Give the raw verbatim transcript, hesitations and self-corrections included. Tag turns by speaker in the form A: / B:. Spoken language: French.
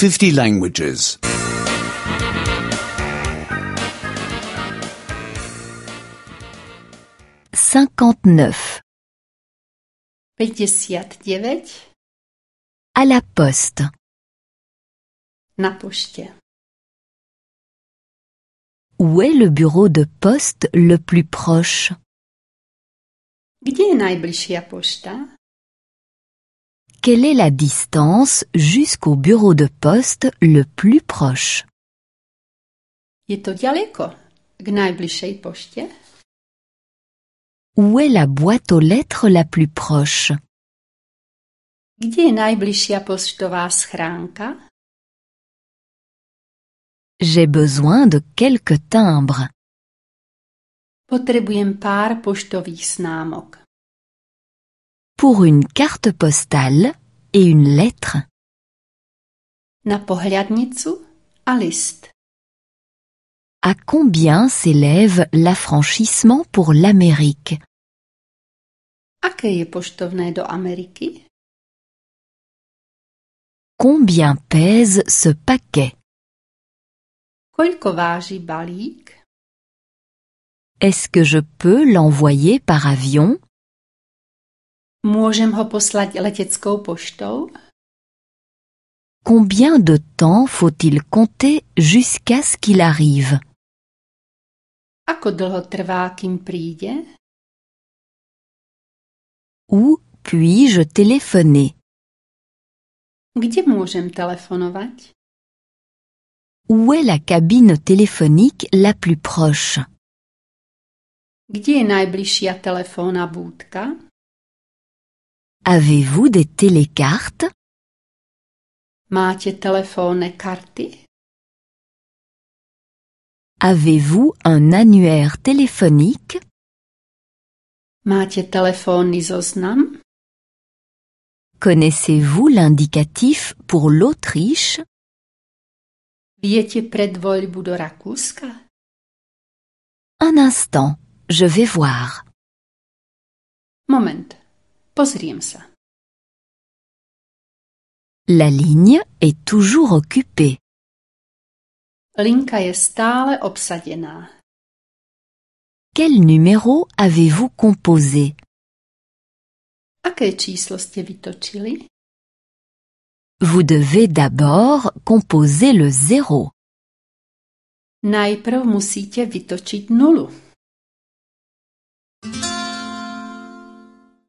A: fifty languages.
B: cinquante-neuf.
C: päťdesiat deväť.
B: À la poste.
C: Na pošte.
B: Où est le bureau de poste le plus proche?
C: Kde je najbližšia pošta?
B: Quelle est la distance jusqu'au bureau de poste le plus proche?
C: Je to ďaleko k najbližšej pošte?
B: Où est la boîte aux lettres la plus proche?
C: Kde je najbližšia poštová schránka?
B: J'ai besoin de quelques timbres.
C: Potrebujem pár poštových známok.
B: Pour une carte postale et une lettre.
C: Na pohľadnicu a list.
B: À combien s'élève l'affranchissement pour l'Amérique?
C: Aké je poštovné do Ameriky?
B: Combien pèse ce paquet?
C: Koľko váži balík?
B: Est-ce que je peux l'envoyer par avion?
C: Môžem ho poslať leteckou poštou?
B: Combien de temps faut-il compter jusqu'à ce qu'il arrive?
C: Ako dlho trvá, kým príde?
B: Où puis-je téléphoner?
C: Kde môžem telefonovať?
B: Où est la cabine téléphonique la plus proche?
C: Kde je najbližšia telefónna búdka?
B: Avez-vous des télécartes?
C: Máte telefónne karty?
B: Avez-vous un annuaire téléphonique?
C: Máte telefónny zoznam?
B: Connaissez-vous l'indicatif pour l'Autriche?
C: Viete predvoľbu do Rakúska?
B: Un instant, je vais voir.
C: Moment, pozriem sa.
B: La ligne est toujours occupée.
C: Linka je stále obsadená.
B: Quel numéro avez-vous composé?
C: Aké číslo ste vytočili?
B: Vous devez d'abord composer le zéro.
C: Najprv musíte vytočiť nulu.